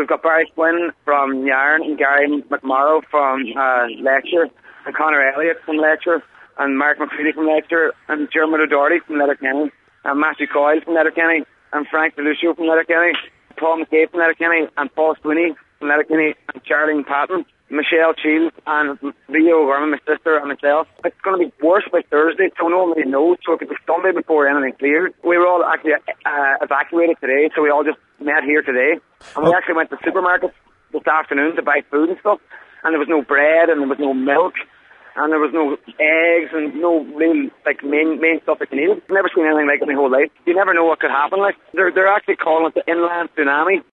we've got Barry Quinn from Yarn and Gary McMorrow from Lecture and Conor Elliott from Lecture and Mark McCready from Lecture and Dermot O'Doherty from Letterkenny and Matthew Coyle from Letterkenny and Frank DeLucio from Letterkenny, Paul McCabe from Letterkenny and Paul Swinney from Letterkenny and Charlene Patton, Michelle Shields and Rio O'Gorman, my sister and myself. It's going to be worse by Thursday, so nobody knows, so it could be Sunday before anything clears. We were all actually evacuated today, so we all just met here today. And we actually went to supermarkets this afternoon to buy food and stuff, and there was no bread and there was no milk and there was no eggs and no real main stuff that you need. I've never seen anything like it in my whole life. You never know what could happen. They're actually calling it the inland tsunami.